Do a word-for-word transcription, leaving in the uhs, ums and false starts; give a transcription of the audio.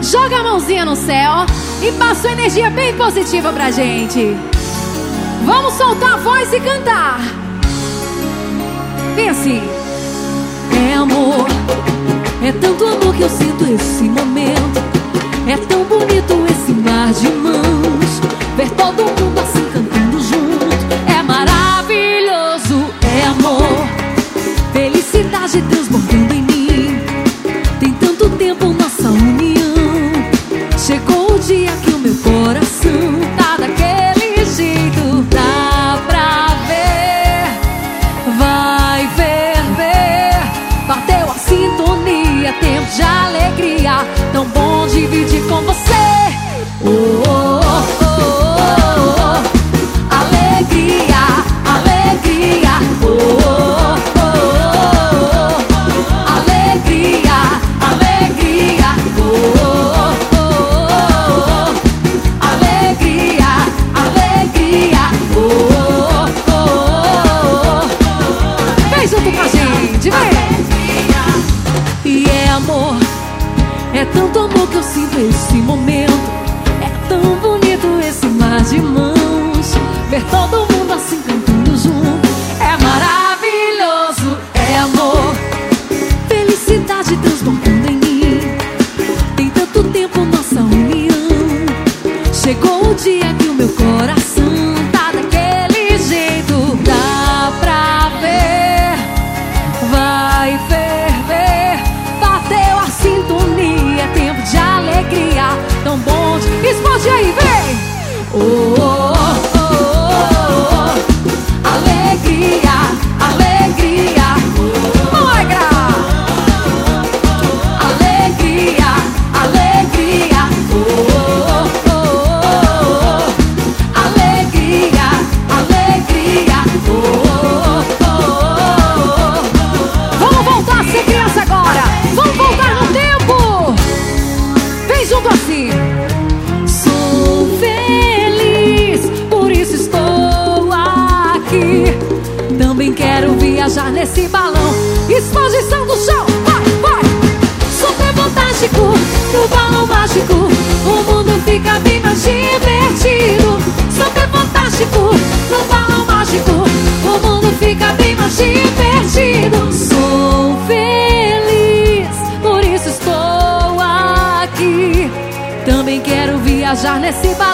Joga a mãozinha no céu e passa uma energia bem positiva pra gente. Vamos soltar a voz e cantar. Vem assim. É amor, é tanto amor que eu sinto esse momento. É tão bonito esse mar de mãos. Ver todo mundo assim cantando junto é maravilhoso. É amor, felicidade transbordando em mim. Tem tanto tempo nossa união. Chegou o dia que o meu coração tá daquele jeito. Dá pra ver, vai ver, ver. Bateu a sintonia, tempo de alegria. Tão bom dividir com você. Oh, oh, oh, oh, oh. Alegria, alegria. Oh, oh, oh, oh. Alegria, alegria. Oh, oh, oh, oh. Alegria, alegria. Oh, oh, oh, oh. Vem junto com a gente, vem. E é amor, é tanto amor que eu sinto esse momento. É tão bonito esse mar de mãos. Ver todo mundo assim cantando junto é maravilhoso. É amor, felicidade transbordando em mim. Tem tanto tempo nossa união. Chegou o dia que o meu coração tá daquele jeito. Dá pra ver, vai ferver. Bateu a sintonia, tempo de alegria. Tão bom de... Explode aí, vem! Oh, oh, oh, oh, oh. Alegria, alegria. Oh, alegra. Alegria, alegria. Oh, oh, oh, oh. Alegria, alegria. Oh, oh, oh. Vamos voltar a ser criança agora. Vamos voltar no tempo. Vem junto assim. Sou feliz, por isso estou aqui. Também quero viajar nesse balão. Exposição do chão, vai, vai. Super fantástico, no balão mágico. O mundo fica bem mais divertido. Super fantástico, no balão mágico. O mundo fica bem mais divertido. Sou feliz, por isso estou aqui. Também quero viajar nesse balão.